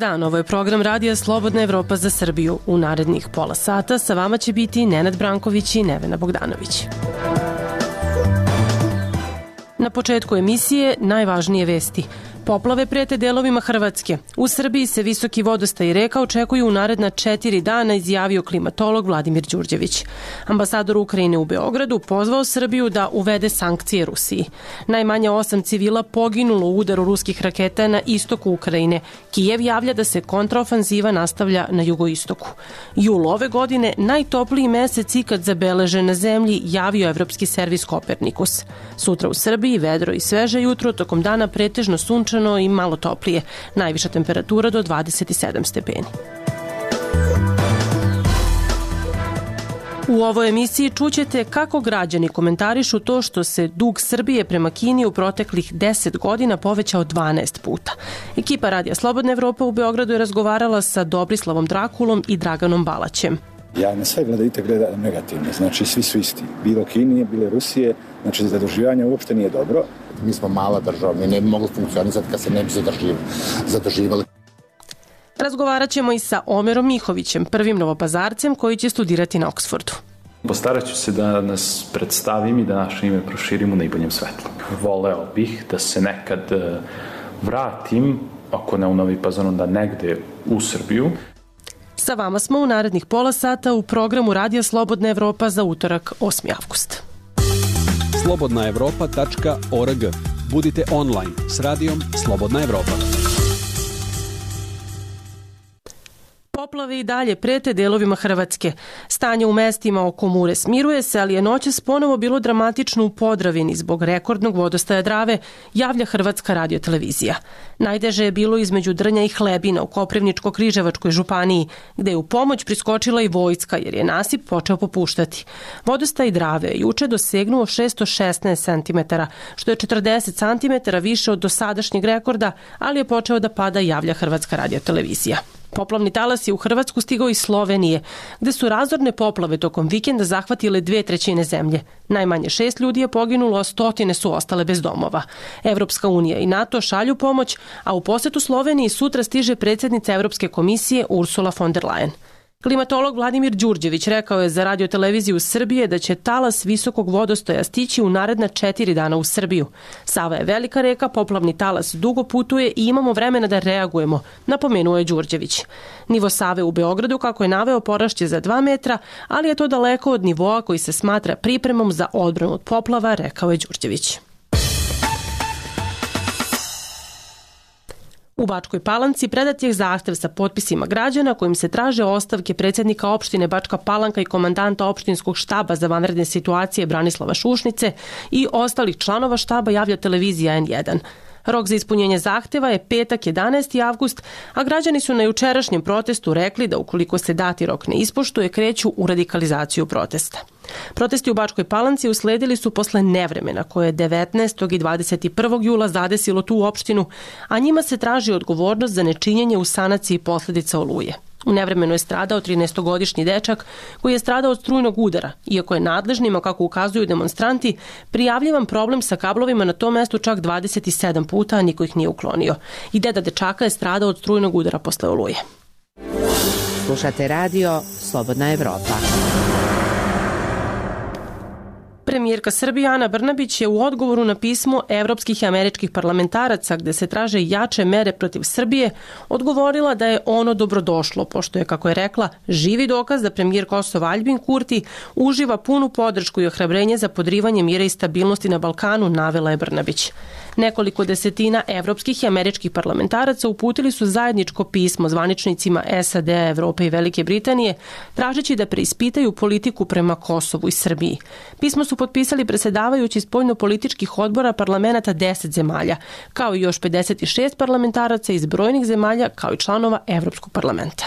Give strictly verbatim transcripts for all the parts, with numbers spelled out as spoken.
dan, ovo je program Radija Slobodna Evropa za Srbiju. U narednih pola sata sa vama će biti Nenad Branković i Nevena Bogdanović. Na početku emisije najvažnije vesti. Poplave prete delovima Hrvatske. U Srbiji se visoki vodostaj reka očekuju u naredna četiri dana, izjavio klimatolog Vladimir Đurđević. Ambasador Ukrajine u Beogradu pozvao Srbiju da uvede sankcije Rusiji. Najmanje osam civila poginulo u udaru ruskih raketa na istoku Ukrajine. Kijev javlja da se kontraofanziva nastavlja na jugoistoku. Jul ove godine najtopliji mesec ikad zabeležen na zemlji, javio evropski servis Kopernikus. Sutra u Srbiji vedro i sveže jutro, tokom dana pretežno sunčano i malo toplije. Najviša temperatura do dvadeset sedam stepeni. U ovoj emisiji čućete kako građani komentarišu to što se dug Srbije prema Kini u proteklih deset godina povećao dvanaest puta. Ekipa Radija Slobodna Evropa u Beogradu je razgovarala sa Dobrislavom Drakulom i Draganom Balaćem. Ja na sve gledajte gleda negativno, znači svi su isti. Bilo Kinije, bilo Rusije, znači zaduživanje uopšte nije dobro. Mi smo mala država, mi ne bi mogli funkcionisati kad se ne bi zaduživali. Razgovarat ćemo i sa Omerom Mihovićem, prvim novopazarcem koji će studirati na Oksfordu. Postarat ću se da nas predstavim i da naše ime proširim u najboljem svetlu. Voleo bih da se nekad vratim, ako ne u Novi Pazar, onda negde u Srbiju. Sa vama smo u narednih pola sata u programu Radija Slobodna Evropa za utorak osmi avgust. slobodna evropa tačka org. Budite online s radijom Slobodna Evropa. Poplave i dalje prete delovima Hrvatske. Stanje u mestima oko Mure smiruje se, ali je noćas ponovo bilo dramatično u Podravini zbog rekordnog vodostaja Drave, javlja Hrvatska radiotelevizija. Najteže je bilo između Drnja i Hlebina u Koprivničko-Križevačkoj županiji, gde je u pomoć priskočila i vojska jer je nasip počeo popuštati. Vodostaj Drave je juče dosegnuo šessto šesnaest centimetara, što je četrdeset centimetara više od dosadašnjeg rekorda, ali je počeo da pada, javlja Hrvatska radiotelevizija. Poplavni talas je u Hrvatsku stigao iz Slovenije, gde su razorne poplave tokom vikenda zahvatile dve trećine zemlje. Najmanje šest ljudi je poginulo, a stotine su ostale bez domova. Evropska unija i NATO šalju pomoć, a u posetu Sloveniji sutra stiže predsjednica Evropske komisije Ursula von der Leyen. Klimatolog Vladimir Đurđević rekao je za radioteleviziju Srbije da će talas visokog vodostaja stići u naredna četiri dana u Srbiju. Sava je velika reka, poplavni talas dugo putuje i imamo vremena da reagujemo, napomenuo je Đurđević. Nivo Save u Beogradu, kako je naveo, porašće za dva metra, ali je to daleko od nivoa koji se smatra pripremom za odbranu od poplava, rekao je Đurđević. U Bačkoj Palanci predat je zahtev sa potpisima građana kojim se traže ostavke predsjednika opštine Bačka Palanka i komandanta opštinskog štaba za vanredne situacije Branislava Šušnice i ostalih članova štaba, javlja televizija en jedan. Rok za ispunjenje zahteva je petak jedanaesti avgust, a građani su na jučerašnjem protestu rekli da ukoliko se dati rok ne ispoštuje, kreću u radikalizaciju protesta. Protesti u Bačkoj Palanci usledili su posle nevremena koje je devetnaestog i dvadeset prvog jula zadesilo tu opštinu, a njima se traži odgovornost za nečinjenje u sanaciji posledica oluje. U nevremenu je stradao trinaestogodišnji dečak koji je stradao od strujnog udara, iako je nadležnima, kako ukazuju demonstranti, prijavljivan problem sa kablovima na tom mestu čak dvadeset sedam puta, a niko ih nije uklonio. I deda dečaka je stradao od strujnog udara posle oluje. Slušate radio Slobodna Evropa. Premijerka Srbije Ana Brnabić je u odgovoru na pismo evropskih i američkih parlamentaraca gde se traže jače mere protiv Srbije odgovorila da je ono dobrodošlo, pošto je, kako je rekla, živi dokaz da premijer Kosova Aljbin Kurti uživa punu podršku i ohrabrenje za podrivanje mira i stabilnosti na Balkanu, navela je Brnabić. Nekoliko desetina evropskih i američkih parlamentaraca uputili su zajedničko pismo zvaničnicima es a de, Evrope i Velike Britanije, tražeći da preispitaju politiku prema Kosovu i Srbiji. Pismo su potpisali presedavajući spoljnopolitičkih odbora parlamenata deset zemalja, kao i još pedeset šest parlamentaraca iz brojnih zemalja, kao i članova Evropskog parlamenta.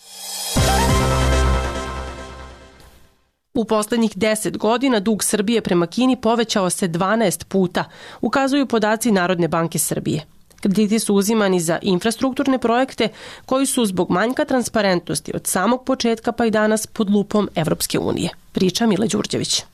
U poslednjih deset godina dug Srbije prema Kini povećao se dvanaest puta, ukazuju podaci Narodne banke Srbije. Krediti su uzimani za infrastrukturne projekte koji su zbog manjka transparentnosti od samog početka pa i danas pod lupom Evropske unije. Priča Mile Đurđević.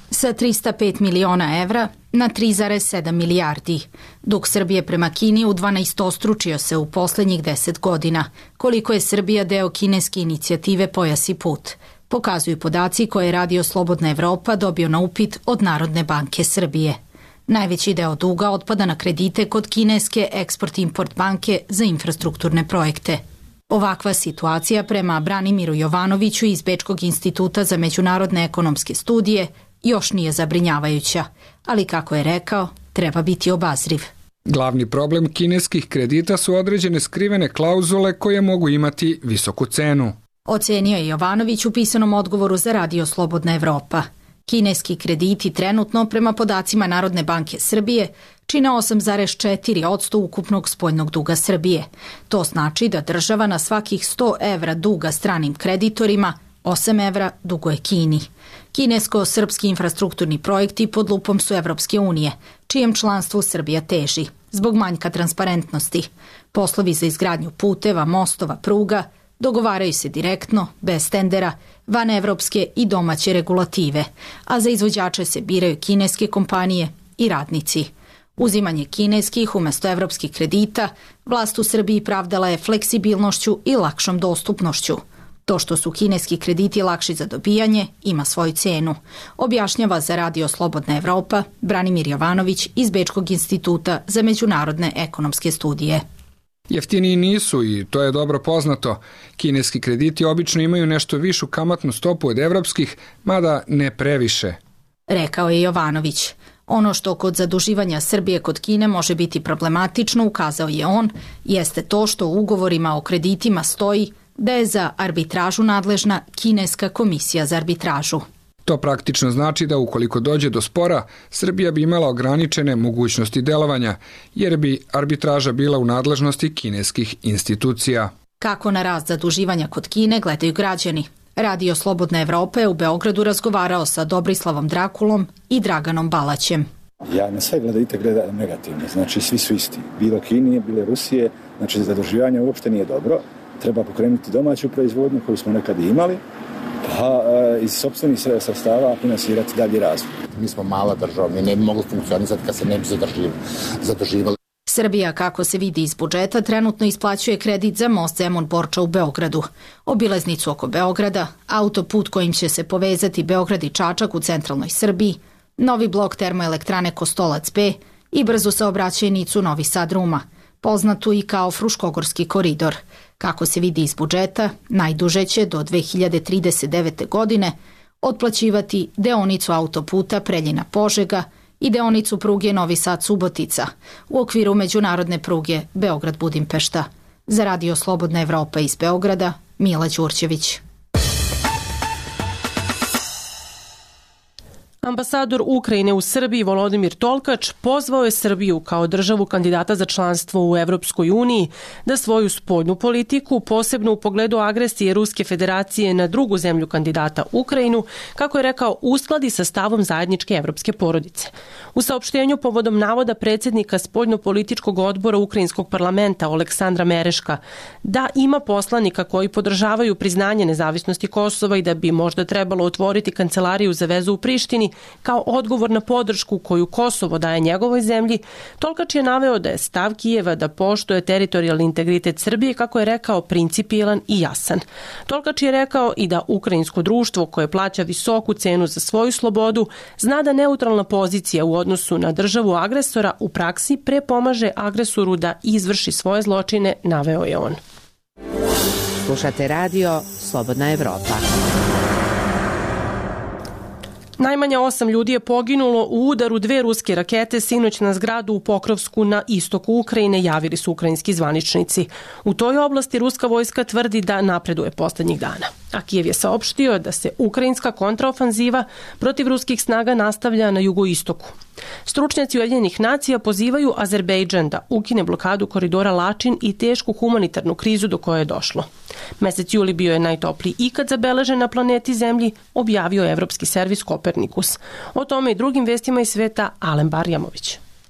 sa trista pet miliona evra na tri zarez sedam milijardi. Dug Srbije prema Kini udvanaestostručio se u poslednjih deset godina. Koliko je Srbija deo kineske inicijative Pojas i put, pokazuju podaci koje je Radio Slobodna Evropa dobio na upit od Narodne banke Srbije. Najveći deo duga otpada na kredite kod kineske Eksport-Import banke za infrastrukturne projekte. Ovakva situacija prema Branimiru Jovanoviću iz Bečkog instituta za međunarodne ekonomske studije još nije zabrinjavajuća, ali kako je rekao, treba biti obazriv. Glavni problem kineskih kredita su određene skrivene klauzule koje mogu imati visoku cenu. Ocenio je Jovanović u pisanom odgovoru za Radio Slobodna Evropa. Kineski krediti trenutno, prema podacima Narodne banke Srbije, čine osam zarez četiri posto ukupnog spoljnog duga Srbije. To znači da država na svakih sto evra duga stranim kreditorima osam evra duguje Kini. Kinesko-srpski infrastrukturni projekti pod lupom su Evropske unije, čijem članstvu Srbija teži, zbog manjka transparentnosti. Poslovi za izgradnju puteva, mostova, pruga dogovaraju se direktno, bez tendera, van evropske i domaće regulative, a za izvođače se biraju kineske kompanije i radnici. Uzimanje kineskih umesto evropskih kredita vlast u Srbiji pravdala je fleksibilnošću i lakšom dostupnošću. To što su kineski krediti lakši za dobijanje ima svoju cenu, objašnjava za Radio Slobodna Evropa Branimir Jovanović iz Bečkog instituta za međunarodne ekonomske studije. Jeftiniji nisu i to je dobro poznato. Kineski krediti obično imaju nešto višu kamatnu stopu od evropskih, mada ne previše. Rekao je Jovanović. Ono što kod zaduživanja Srbije kod Kine može biti problematično, ukazao je on, jeste to što u ugovorima o kreditima stoji da je za arbitražu nadležna Kineska komisija za arbitražu. To praktično znači da ukoliko dođe do spora, Srbija bi imala ograničene mogućnosti delovanja, jer bi arbitraža bila u nadležnosti kineskih institucija. Kako na rast zaduživanja kod Kine gledaju građani? Radio Slobodna Evropa je u Beogradu razgovarao sa Dobrislavom Drakulom i Draganom Balaćem. Ja na sve gledajte gleda negativno, znači svi su isti. Bilo Kinije, bilo Rusije, znači zaduživanje uopšte nije dobro. Treba pokrenuti domaću proizvodnju koju smo nekad imali, pa iz sopstvenih sredstava finansirati dalji razvoj. Mi smo mala država, mi ne bi mogli funkcionisati kad se ne bi zaduživali. Srbija, kako se vidi iz budžeta, trenutno isplaćuje kredit za most Zemun-Borča u Beogradu, obilaznicu oko Beograda, autoput kojim će se povezati Beograd i Čačak u centralnoj Srbiji, novi blok termoelektrane Kostolac B i brzu saobraćajnicu Novi Sad-Ruma, poznatu i kao Fruškogorski koridor. Kako se vidi iz budžeta, najduže će do dve hiljade trideset devete. godine otplaćivati deonicu autoputa Preljina-Požega i deonicu pruge Novi Sad-Subotica u okviru međunarodne pruge Beograd-Budimpešta. Za Radio Slobodna Evropa iz Beograda, Mila Đurđević. Ambasador Ukrajine u Srbiji Volodimir Tolkač pozvao je Srbiju kao državu kandidata za članstvo u Evropskoj uniji da svoju spoljnu politiku, posebno u pogledu agresije Ruske federacije na drugu zemlju kandidata Ukrajinu, kako je rekao, uskladi sa stavom zajedničke evropske porodice. U saopštenju povodom navoda predsjednika spoljno-političkog odbora Ukrajinskog parlamenta Oleksandra Mereška da ima poslanika koji podržavaju priznanje nezavisnosti Kosova i da bi možda trebalo otvoriti kancelariju za vezu u Prištini, kao odgovor na podršku koju Kosovo daje njegovoj zemlji, Tolkač je naveo da je stav Kijeva da poštuje teritorijalni integritet Srbije, kako je rekao, principijelan i jasan. Tolkač je rekao i da ukrajinsko društvo, koje plaća visoku cenu za svoju slobodu, zna da neutralna pozicija u odnosu na državu agresora u praksi prepomaže agresoru da izvrši svoje zločine, naveo je on. Slušate radio Slobodna Evropa. Najmanje osam ljudi je poginulo u udaru dve ruske rakete sinoć na zgradu u Pokrovsku na istoku Ukrajine, javili su ukrajinski zvaničnici. U toj oblasti ruska vojska tvrdi da napreduje poslednjih dana. A Kijev je saopštio da se ukrajinska kontraofanziva protiv ruskih snaga nastavlja na jugoistoku. Stručnjaci Ujedinjenih nacija pozivaju Azerbejdžan da ukine blokadu koridora Lačin i tešku humanitarnu krizu do koje je došlo. Mesec juli bio je najtopliji ikad zabeležen na planeti Zemlji, objavio je evropski servis Kopernikus. O tome i drugim vestima iz sveta Alen Barjamović.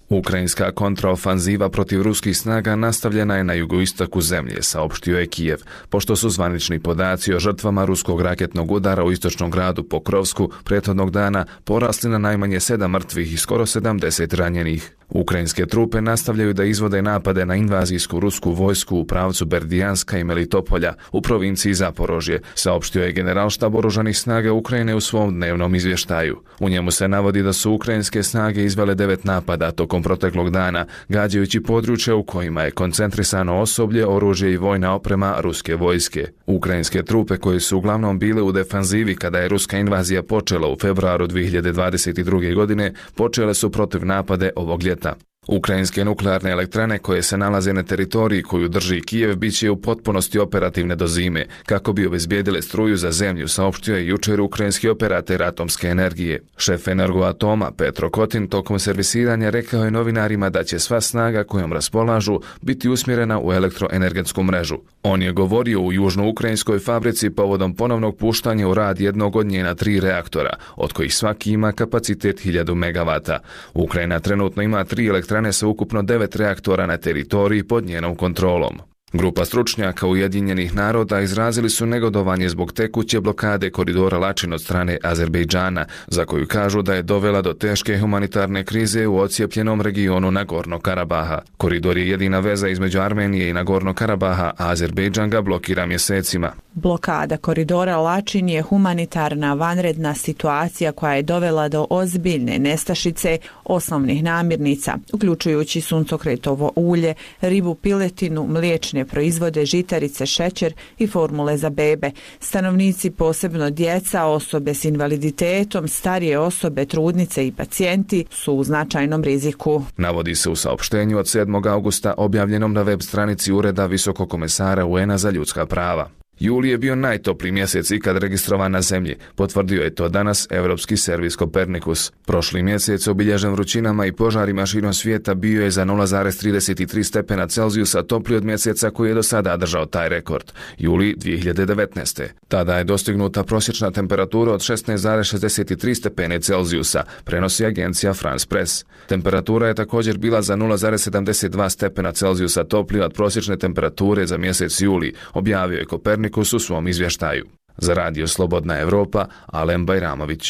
Ukrajinska kontraofanziva protiv ruskih snaga nastavljena je na jugoistoku zemlje, saopštio je Kijev, pošto su zvanični podaci o žrtvama ruskog raketnog udara u istočnom gradu Pokrovsku prethodnog dana porasli na najmanje sedam mrtvih i skoro sedamdeset ranjenih. Ukrajinske trupe nastavljaju da izvode napade na invazijsku rusku vojsku u pravcu Berdijanska i Melitopolja u provinciji Zaporožje, saopštio je generalštab oružanih snaga Ukrajine u svom dnevnom izvještaju. U njemu se navodi da su ukrajinske snage izvele devet napada tokom proteklog dana, gađajući područja u kojima je koncentrisano osoblje, oružje i vojna oprema ruske vojske. Ukrajinske trupe, koje su uglavnom bile u defanzivi kada je ruska invazija počela u februaru dvije hiljade dvadeset druge. godine, počele su protiv napade ovog ljeta. Ukrajinske nuklearne elektrane koje se nalaze na teritoriji koju drži Kijev bit će u potpunosti operativne do zime, kako bi obezbijedile struju za zemlju, saopštio je jučer ukrajinski operater atomske energije. Šef Energoatoma Petro Kotin tokom servisiranja rekao je novinarima da će sva snaga kojom raspolažu biti usmjerena u elektroenergetsku mrežu. On je govorio u južnoukrajinskoj fabrici povodom ponovnog puštanja u rad jednog od njena tri reaktora, od kojih svaki ima kapacitet hiljadu megavata. Ukrajina trenutno ima tri elektrane sa ukupno devet reaktora na teritoriji pod njenom kontrolom. Grupa stručnjaka Ujedinjenih naroda izrazili su negodovanje zbog tekuće blokade koridora Lačin od strane Azerbejdžana, za koju kažu da je dovela do teške humanitarne krize u ocijepljenom regionu Nagorno Karabaha. Koridor je jedina veza između Armenije i Nagorno Karabaha, a Azerbejdžan ga blokira mjesecima. Blokada koridora Lačin je humanitarna vanredna situacija koja je dovela do ozbiljne nestašice osnovnih namirnica, uključujući suncokretovo ulje, ribu, piletinu, mliječne proizvode, žitarice, šećer i formule za bebe. Stanovnici, posebno djeca, osobe s invaliditetom, starije osobe, trudnice i pacijenti su u značajnom riziku. Navodi se u saopštenju od sedmog augusta objavljenom na web stranici Ureda Visokog komesara U N-a za ljudska prava. Juli je bio najtopliji mjesec ikad registrovan na zemlji, potvrdio je to danas Evropski servis Kopernikus. Prošli mjesec, obilježen vrućinama i požarima širom svijeta, bio je za nula zarez trideset tri stepena Celzijusa topliji od mjeseca koji je do sada držao taj rekord, juli dvije hiljade devetnaeste. Tada je dostignuta prosječna temperatura od šesnaest zarez šezdeset tri stepene Celzijusa, prenosi agencija France Press. Temperatura je također bila za nula zarez sedamdeset dva stepena Celzijusa toplija od prosječne temperature za mjesec juli, objavio je Kopernikus u svom izvještaju. Za Radio Slobodna Evropa, Alen Bajramović.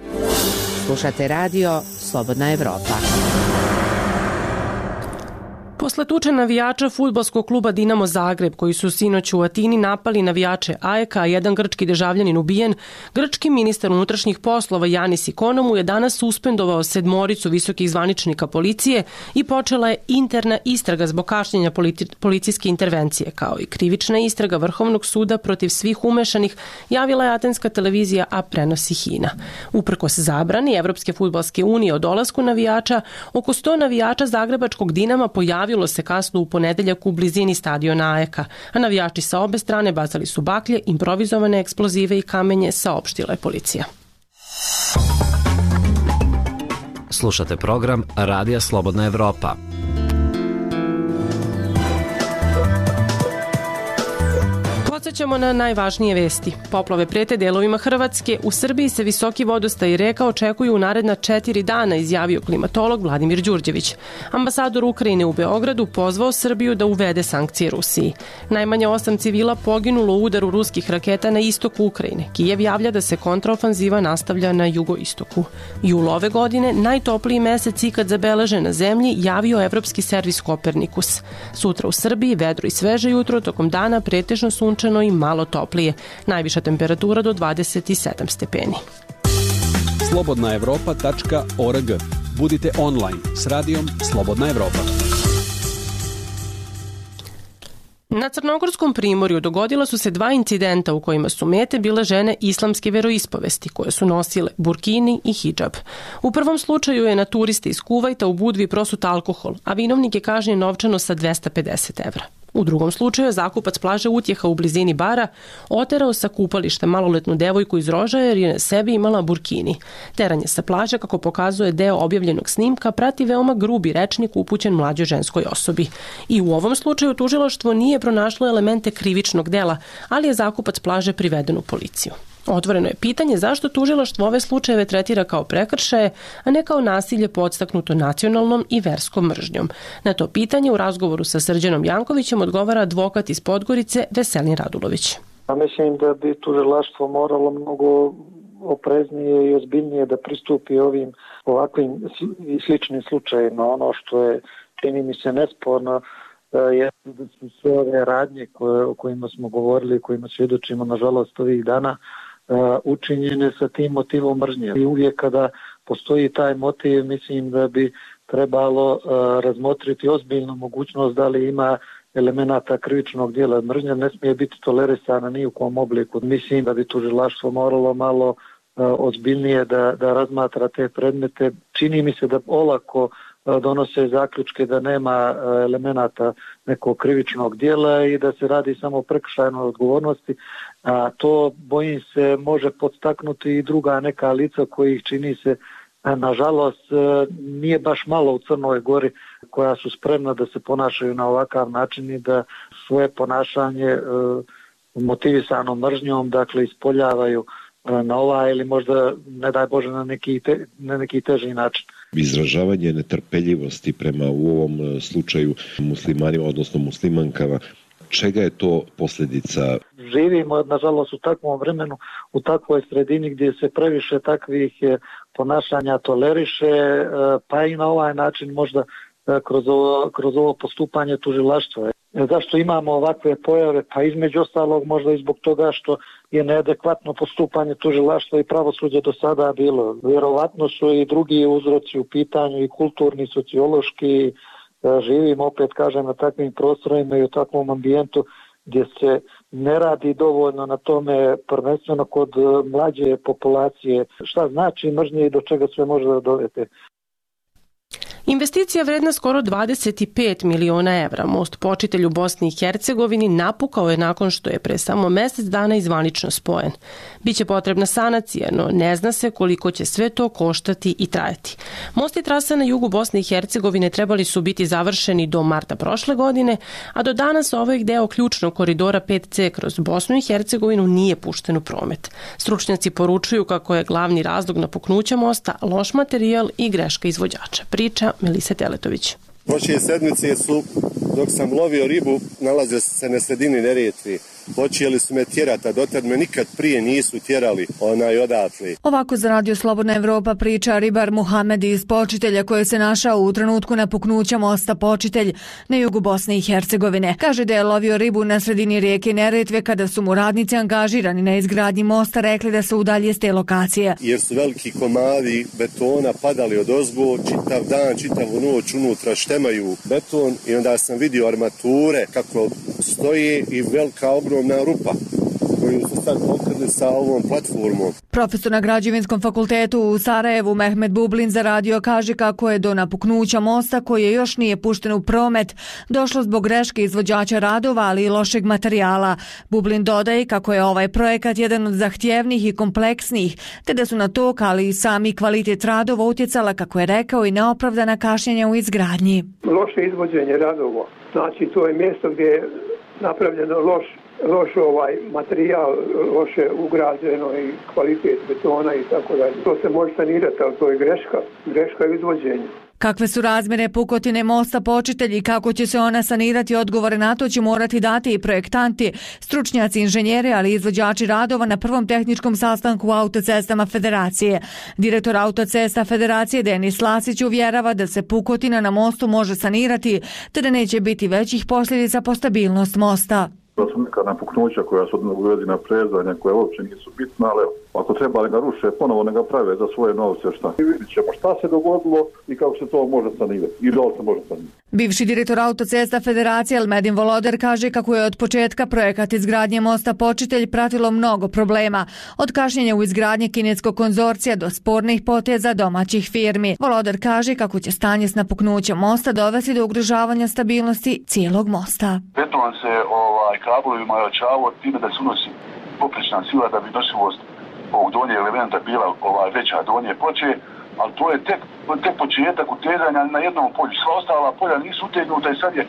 Slušate Radio Slobodna Evropa. Posle tuče navijača fudbalskog kluba Dinamo Zagreb, koji su sinoć u Atini napali navijače A E K, a jedan grčki državljanin ubijen, grčki ministar unutrašnjih poslova Janis Ikonomou je danas suspendovao sedmoricu visokih zvaničnika policije i počela je interna istraga zbog kašnjenja politi- policijske intervencije, kao i krivična istraga Vrhovnog suda protiv svih umešanih, javila je atenska televizija, a prenosi Hina. Uprkos zabrani Evropske fudbalske unije o dolasku navijača, oko sto navijača zagrebačkog Dinama pojavilo se kasno u ponedeljak u blizini stadiona A E K, a navijači sa obe strane bacali su baklje, improvizovane eksplozive i kamenje, saopštila je policija. Slušate program Radija Slobodna Evropa. Podsećamo na najvažnije vesti. Poplave prete delovima Hrvatske. U Srbiji se visoki vodostaj reka očekuju u naredna četiri dana, izjavio klimatolog Vladimir Đurđević. Ambasador Ukrajine u Beogradu pozvao Srbiju da uvede sankcije Rusiji. Najmanje osam civila poginulo u udaru ruskih raketa na istoku Ukrajine. Kijev javlja da se kontraofanziva nastavlja na jugoistoku. Jul ove godine, najtopliji mesec ikad zabeležen na zemlji, javio Evropski servis Kopernikus. Sutra u Srbiji vedro i sveže jutro, tokom dana pretežno sunčano i malo toplije. Najviša temperatura do dvadeset sedam stepeni. slobodna evropa tačka org. Budite online s radijom Slobodna Evropa. Na Crnogorskom primorju dogodila su se dva incidenta u kojima su mete bile žene islamske veroispovesti koje su nosile burkini i hidžab. U prvom slučaju je na turiste iz Kuvajta u Budvi prosut alkohol, a vinovnik je kažnjen novčano sa dvesta pedeset evra. U drugom slučaju je zakupac plaže Utjeha u blizini bara oterao sa kupališta maloletnu devojku iz Rožaja jer je na sebi imala burkini. Teranje sa plaže, kako pokazuje deo objavljenog snimka, prati veoma grubi rečnik upućen mlađoj ženskoj osobi. I u ovom slučaju tužilaštvo nije pronašlo elemente krivičnog dela, ali je zakupac plaže priveden u policiju. Otvoreno je pitanje zašto tužilaštvo ove slučajeve tretira kao prekršaje, a ne kao nasilje podstaknuto nacionalnom i verskom mržnjom. Na to pitanje u razgovoru sa Srđanom Jankovićem odgovara advokat iz Podgorice Veselin Radulović. Ja mislim da bi tužilaštvo moralo mnogo opreznije i ozbiljnije da pristupi ovim ovakvim i sličnim slučajima. Ono što je, čini mi se, nesporno je da su sve ove radnje koje, o kojima smo govorili, kojima svjedočimo nažalost ovih dana, učinjene sa tim motivom mržnje. I uvijek kada postoji taj motiv, mislim da bi trebalo razmotriti ozbiljnu mogućnost da li ima elemenata krivičnog djela. Mržnja ne smije biti tolerisana ni u kom obliku. Mislim da bi tužilaštvo moralo malo ozbiljnije da, da razmatra te predmete. Čini mi se da olako donose zaključke da nema elemenata nekog krivičnog djela i da se radi samo o prekršajnoj odgovornosti, a to, bojim se, može podstaknuti i druga neka lica kojih, čini se, nažalost, nije baš malo u Crnoj Gori, koja su spremna da se ponašaju na ovakav način i da svoje ponašanje motivisano mržnjom, dakle, ispoljavaju na ovaj ili možda, ne daj Bože, na neki, te, na neki teži način. Izražavanje netrpeljivosti prema u ovom slučaju muslimanima, odnosno muslimankama, čega je to posljedica? Živimo, nažalost, u takvom vremenu, u takvoj sredini gdje se previše takvih ponašanja toleriše, pa i na ovaj način možda kroz ovo, kroz ovo postupanje tužilaštva. Zašto imamo ovakve pojave? Pa između ostalog možda i zbog toga što je neadekvatno postupanje tužilaštva i pravosuđa do sada bilo. Vjerovatno su i drugi uzroci u pitanju, i kulturni, sociološki. Živimo, opet kažem, na takvim prostorima i u takvom ambijentu gdje se ne radi dovoljno na tome, prvenstveno kod mlađe populacije. Šta znači mržnje i do čega sve može da dovede? Investicija vredna skoro dvadeset pet miliona evra. Most Počitelj u Bosni i Hercegovini napukao je nakon što je pre samo mjesec dana izvanično spojen. Biće potrebna sanacija, no ne zna se koliko će sve to koštati i trajati. Most i trasa na jugu Bosne i Hercegovine trebali su biti završeni do marta prošle godine, a do danas ovaj deo ključnog koridora pet ce kroz Bosnu i Hercegovinu nije pušten u promet. Stručnjaci poručuju kako je glavni razlog napuknuća mosta loš materijal i greška izvođača. Priča Melisa Teletović. Prošle sedmice su, dok sam lovio ribu, nalazio se na sredini Neretve. Počeli su me tjerati, a dotad me nikad prije nisu tjerali onaj odatle. Ovako za Radio Slobodna Evropa priča ribar Muhamed iz Počitelja, koji se našao u trenutku napuknuća mosta Počitelj na jugu Bosne i Hercegovine. Kaže da je lovio ribu na sredini rijeke Neretve kada su mu radnici angažirani na izgradnji mosta rekli da se udalje s te lokacije. Jer su veliki komadi betona padali od ozgo, čitav dan, čitavu noć unutra štemaju beton i onda sam vidio armature kako stoje i velika ogromna rupa koju su sad pokrili sa ovom platformom. Profesor na Građevinskom fakultetu u Sarajevu Mehmet Bublin za radio kaže kako je do napuknuća mosta, koji je još nije pušten u promet, došlo zbog greške izvođača radova, ali i lošeg materijala. Bublin dodaje kako je ovaj projekat jedan od zahtjevnih i kompleksnih, te da su na to, ali i sami kvalitet radova utjecala, kako je rekao, i neopravdana kašnjenja u izgradnji. Loše izvođenje radova, znači to je mjesto gdje je napravljeno loš loš ovaj materijal, loše ugrađeno i kvalitet betona i tako dalje. To se može sanirati, ali to je greška, greška izvođenja. Kakve su razmjere pukotine mosta Počitelj i kako će se ona sanirati, odgovore na to će morati dati i projektanti, stručnjaci, inženjeri, ali i izvođači radova na prvom tehničkom sastanku Autocestama Federacije. Direktor Autocesta Federacije Denis Lasić uvjerava da se pukotina na mostu može sanirati, te da neće biti većih posljedica po stabilnost mosta. To su neka napuknuća koja su u vezi na prezanja, koje uopće nisu bitna, ali ako treba ga ruše, ponovo ne ga prave za svoje novce, šta. I vidit ćemo šta se dogodilo i kako se to može sanirati. I da se može sanirati. Bivši direktor Autocesta Federacije Elmedin Voloder kaže kako je od početka projekat izgradnje mosta Počitelj pratilo mnogo problema, od kašnjenja u izgradnje kineskog konzorcija do spornih poteza domaćih firmi. Voloder kaže kako će stanje s napuknućem mosta dovesti do ugrožavanja stabilnosti cijelog mosta. Beton se ovaj, kablovima ojačavao time da se unosi poprečna sila da bi nosivost ovog donje elementa bila ovaj, veća donje ploče, ali to je tek, tek početak utezanja na jednom polju. Sva ostala polja nisu utegnuta i sad je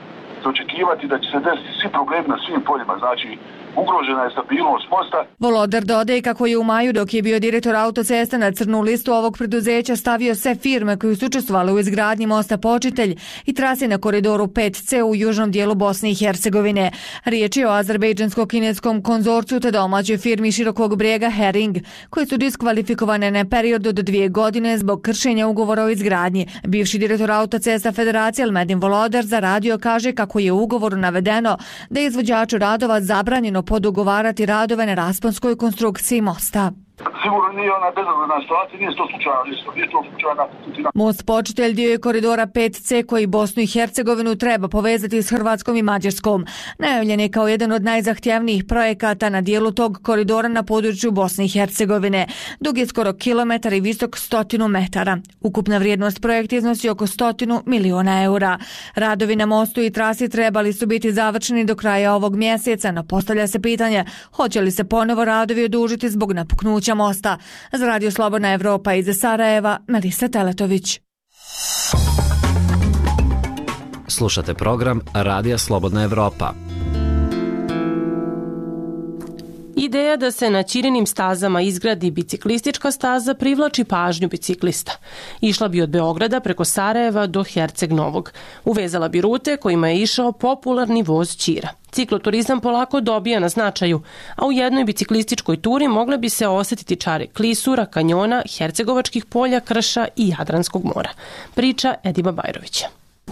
se očekivati da će se desiti svi problemi na svim poljima, znači ugrožena je stabilnost mosta. Volodar dodaje kako je u maju, dok je bio direktor autocesta, na crnu listu ovog preduzeća stavio sve firme koje su učestvovale u izgradnji mosta Počitelj i trase na koridoru pet ce u južnom dijelu Bosne i Hercegovine. Riječ je o azerbejdžansko-kineskom konzorciju te domaćoj firmi Širokog Brijega Hering, koji su diskvalifikovane na period od dvije godine zbog kršenja ugovora o izgradnji. Bivši direktor autocesta Federacije Elmedin Volodar za radio kaže kako je u ugovoru navedeno da je izvođaču radova zabranjeno podugovarati radove na rasponskoj konstrukciji mosta. Sigurno nije ona bezazlena situacija, nije to slučajno, nije to slučajna putina. Most Počitelj dio je koridora pet ce koji Bosnu i Hercegovinu treba povezati s Hrvatskom i Mađarskom. Najavljen je kao jedan od najzahtjevnijih projekata na dijelu tog koridora na području Bosne i Hercegovine. Dug je skoro kilometar i visok stotinu metara. Ukupna vrijednost projekta iznosi oko stotinu miliona eura. Radovi na mostu i trasi trebali su biti završeni do kraja ovog mjeseca, no postavlja se pitanje hoće li se ponovo radovi odužiti zbog napuknuća mosta. Za Radio Slobodna Evropa iz Sarajeva, Melisa Teletović. Slušate program Radija Slobodna Evropa. Ideja da se na Ćirinim stazama izgradi biciklistička staza privlači pažnju biciklista. Išla bi od Beograda preko Sarajeva do Herceg Novog. Uvezala bi rute kojima je išao popularni voz Ćira. Cikloturizam polako dobija na značaju, a u jednoj biciklističkoj turi mogle bi se osjetiti čari klisura, kanjona, hercegovačkih polja, krša i Jadranskog mora. Priča Edima Bajrovića.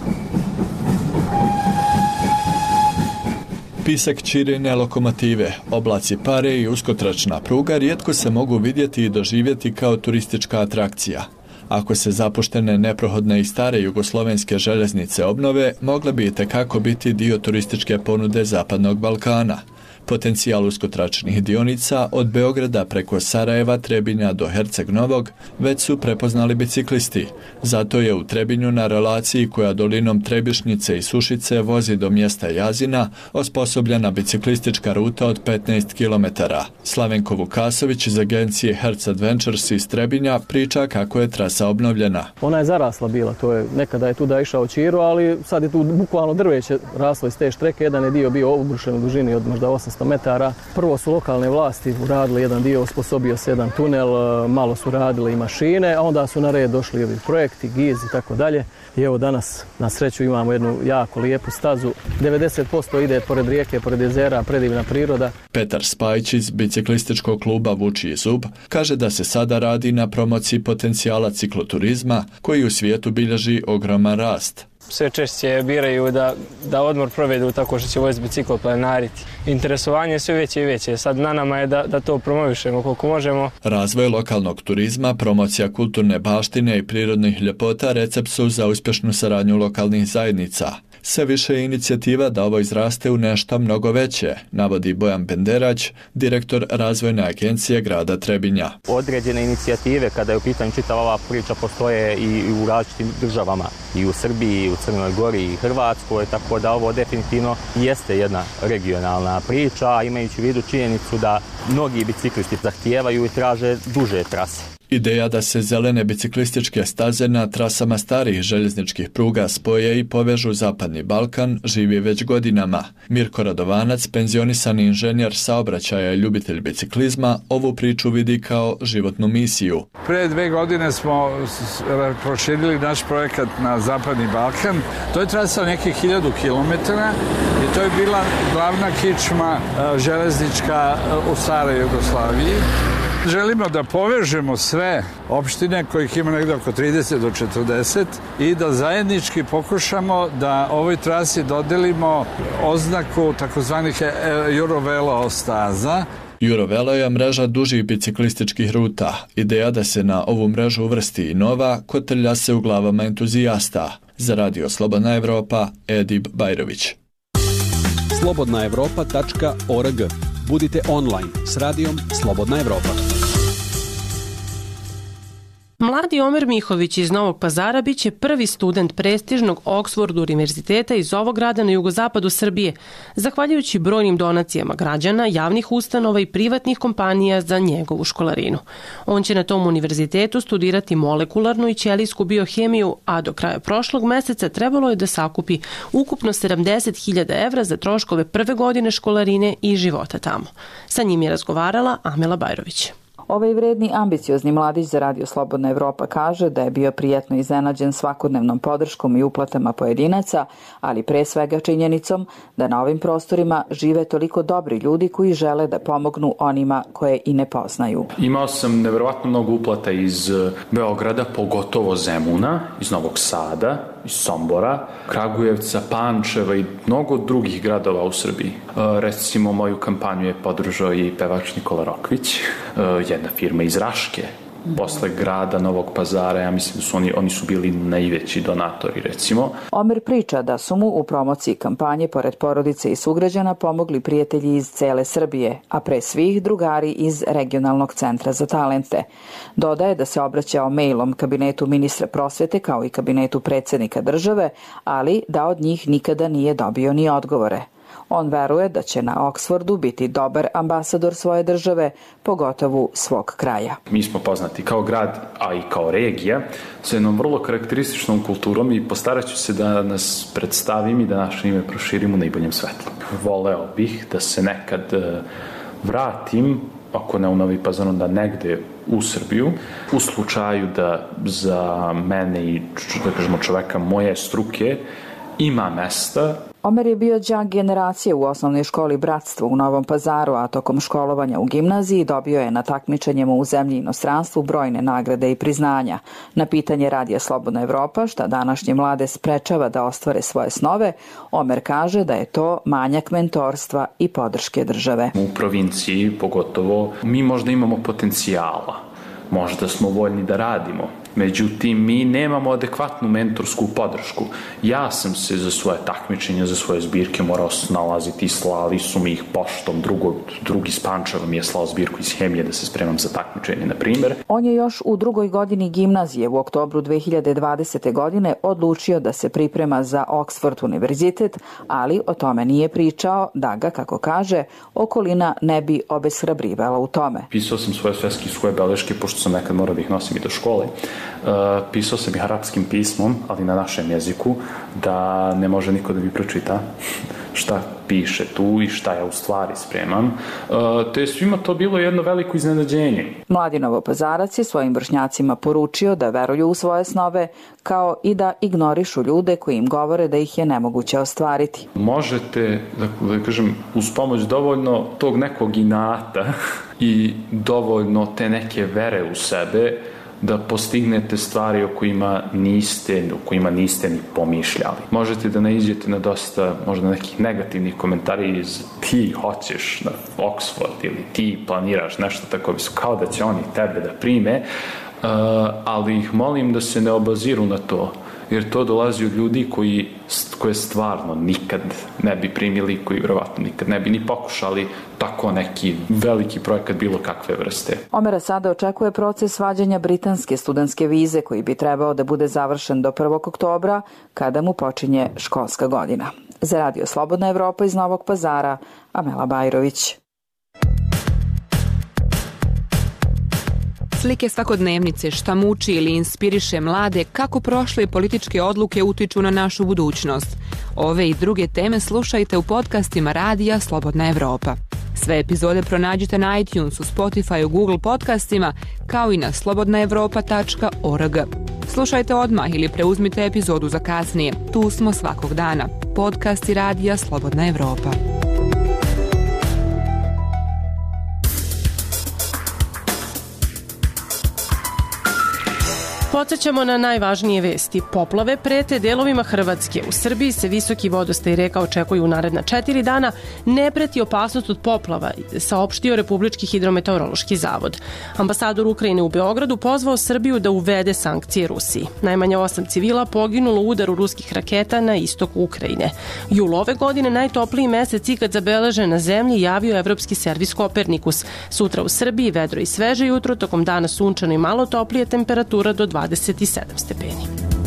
Pisak Ćirine lokomotive, oblaci pare i uskotračna pruga rijetko se mogu vidjeti i doživjeti kao turistička atrakcija. Ako se zapuštene, neprohodne i stare jugoslovenske željeznice obnove, mogle bi itekako biti dio turističke ponude Zapadnog Balkana. Potencijal uskotračnih dionica od Beograda preko Sarajeva, Trebinja do Herceg Novog već su prepoznali biciklisti. Zato je u Trebinju na relaciji koja dolinom Trebišnjice i Sušice vozi do mjesta Jazina osposobljena biciklistička ruta od petnaest kilometara. Slavenko Vukasović iz agencije Hertz Adventures iz Trebinja priča kako je trasa obnovljena. Ona je zarasla bila, to je, nekada je tu da išao Ćiro, ali sad je tu bukvalno drveće raslo iz te štreke, jedan je dio bio obrušen u dužini od možda osamsto metara. Prvo su lokalne vlasti uradili jedan dio, osposobio se jedan tunel, malo su radili i mašine, a onda su na red došli ovi projekti, giz i tako dalje. I evo danas na sreću imamo jednu jako lijepu stazu. devedeset posto ide pored rijeke, pored jezera, predivna priroda. Petar Spajić iz biciklističkog kluba Vučiji zub kaže da se sada radi na promociji potencijala cikloturizma koji u svijetu bilježi ogroman rast. Sve češće biraju da, da odmor provedu tako što će voziti biciklo, planariti. Interesovanje je sve veće i veće. Sad na nama je da, da to promovišemo koliko možemo. Razvoj lokalnog turizma, promocija kulturne baštine i prirodnih ljepota recept su za uspješnu saradnju lokalnih zajednica. Sve više je inicijativa da ovo izraste u nešto mnogo veće, navodi Bojan Benderać, direktor razvojne agencije grada Trebinja. Određene inicijative kada je u pitanju čitava ova priča postoje i u različitim državama, i u Srbiji, i u Crnoj Gori, i Hrvatskoj, tako da ovo definitivno jeste jedna regionalna priča, imajući u vidu činjenicu da mnogi biciklisti zahtijevaju i traže duže trase. Ideja da se zelene biciklističke staze na trasama starih željezničkih pruga spoje i povežu Zapadni Balkan živi već godinama. Mirko Radovanac, penzionisani inženjer saobraćaja i ljubitelj biciklizma, ovu priču vidi kao životnu misiju. Pre dve godine smo proširili naš projekat na Zapadni Balkan. To je trasa nekih hiljadu kilometara i to je bila glavna kičma železnička u staroj Jugoslaviji. Želimo da povežemo sve opštine kojih ima negdje oko trideset do četrdeset i da zajednički pokušamo da ovoj trasi dodelimo oznaku takozvanih Eurovelo staza. Eurovelo je mreža dužih biciklističkih ruta. Ideja da se na ovu mrežu uvrsti i nova kotrlja se u glavama entuzijasta. Za Radio Slobodna Evropa, Edib Bajrović. slobodna evropa tačka org. Budite online s radijom Slobodna Evropa. Mladi Omer Mihović iz Novog Pazara biće prvi student prestižnog Oxford univerziteta iz ovog grada na jugozapadu Srbije, zahvaljujući brojnim donacijama građana, javnih ustanova i privatnih kompanija za njegovu školarinu. On će na tom univerzitetu studirati molekularnu i ćelijsku biohemiju, a do kraja prošlog meseca trebalo je da sakupi ukupno sedamdeset hiljada evra za troškove prve godine školarine i života tamo. Sa njim je razgovarala Amela Bajrović. Ovaj vredni, ambiciozni mladić za Radio Slobodna Evropa kaže da je bio prijatno iznenađen svakodnevnom podrškom i uplatama pojedinaca, ali pre svega činjenicom da na ovim prostorima žive toliko dobri ljudi koji žele da pomognu onima koje i ne poznaju. Imao sam neverovatno mnogo uplata iz Beograda, pogotovo Zemuna, iz Novog Sada, iz Sombora, Kragujevca, Pančeva i mnogo drugih gradova u Srbiji. Recimo, moju kampanju je podržao i pevač Nikola Rokvić, jedna firma iz Raške, posle grada Novog Pazara, ja mislim da su oni, oni su bili najveći donatori, recimo. Omer priča da su mu u promociji kampanje, pored porodice i sugrađana, pomogli prijatelji iz cele Srbije, a pre svih drugari iz Regionalnog centra za talente. Dodaje da se obraćao mailom kabinetu ministra prosvete kao i kabinetu predsjednika države, ali da od njih nikada nije dobio ni odgovore. On veruje da će na Oxfordu biti dobar ambasador svoje države, pogotovo svog kraja. Mi smo poznati kao grad, a i kao regija, sa jednom vrlo karakterističnom kulturom i postarat ću se da nas predstavim i da naše ime proširim u najboljem svetlu. Voleo bih da se nekad vratim, ako ne u Novi Pazar, onda negde u Srbiju, u slučaju da za mene i da kažemo čoveka moje struke ima mesta. Omer je bio đak generacije u osnovnoj školi Bratstvo u Novom Pazaru, a tokom školovanja u gimnaziji dobio je na takmičenjima u zemlji i inostranstvu brojne nagrade i priznanja. Na pitanje Radija Slobodna Evropa šta današnje mlade sprečava da ostvare svoje snove, Omer kaže da je to manjak mentorstva i podrške države. U provinciji pogotovo mi možda imamo potencijala, možda smo voljni da radimo. Međutim, mi nemamo adekvatnu mentorsku podršku. Ja sam se za svoje takmičenja, za svoje zbirke morao snalaziti, slali su mi ih poštom, drugo, drugi s Pančeva mi je slao zbirku iz hemije da se spremam za takmičenje, na primjer. On je još u drugoj godini gimnazije u oktobru dve hiljade dvadesete. godine odlučio da se priprema za Oxford univerzitet, ali o tome nije pričao da ga, kako kaže, okolina ne bi obeshrabrivala u tome. Pisao sam svoje sveske i svoje beleške, pošto sam nekad morao da ih nosim i do škole. Uh, pisao sam ih arapskim pismom, ali na našem jeziku, da ne može niko da mi pročita šta piše tu i šta ja u stvari spremam. Uh, te je svima to bilo jedno veliko iznenađenje. Mladi Novopazarac je svojim vršnjacima poručio da veruju u svoje snove, kao i da ignorišu ljude koji im govore da ih je nemoguće ostvariti. Možete, da, da kažem, uz pomoć dovoljno tog nekog inata i dovoljno te neke vere u sebe, da postignete stvari o kojima niste, o kojima niste ni pomišljali. Možete da naiđete na dosta možda nekih negativnih komentara iz ti hoćeš na Oxford ili ti planiraš nešto tako, kao da će oni tebe da prime, uh, ali ih molim da se ne obaziru na to, jer to dolazi od ljudi koji, koje stvarno nikad ne bi primili, koji vjerovatno nikad ne bi ni pokušali tako neki veliki projekat bilo kakve vrste. Omera sada očekuje proces vađenja britanske studentske vize koji bi trebao da bude završen do prvog oktobra kada mu počinje školska godina. Za Radio Slobodna Evropa iz Novog Pazara, Amela Bajrović. Slike svakodnevnice, šta muči ili inspiriše mlade, kako prošle političke odluke utiču na našu budućnost. Ove i druge teme slušajte u podcastima Radija Slobodna Evropa. Sve epizode pronađite na iTunesu, Spotify, Google podcastima, kao i na slobodna evropa tačka org. Slušajte odmah ili preuzmite epizodu za kasnije. Tu smo svakog dana. Podcasti Radija Slobodna Evropa. Podsjećamo na najvažnije vesti. Poplave prete delovima Hrvatske. U Srbiji se visoki vodostaj reka očekuju u naredna četiri dana. Ne preti opasnost od poplava, saopštio Republički hidrometeorološki zavod. Ambasador Ukrajine u Beogradu pozvao Srbiju da uvede sankcije Rusiji. Najmanje osam civila poginulo u udaru ruskih raketa na istoku Ukrajine. Jul ove godine najtopliji mesec ikad zabeležen na zemlji, javio Evropski servis Kopernikus. Sutra u Srbiji vedro i sveže jutro, tokom dana sunčano i malo toplije, temperatura do dvadeset sedam stepeni.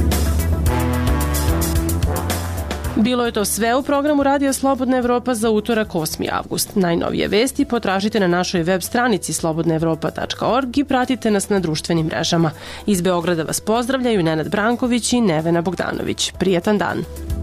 Bilo je to sve u programu Radija Slobodna Evropa za utorak osmi avgust. Najnovije vesti potražite na našoj web stranici slobodna evropa tačka org i pratite nas na društvenim mrežama. Iz Beograda vas pozdravljaju Nenad Branković i Nevena Bogdanović. Prijetan dan!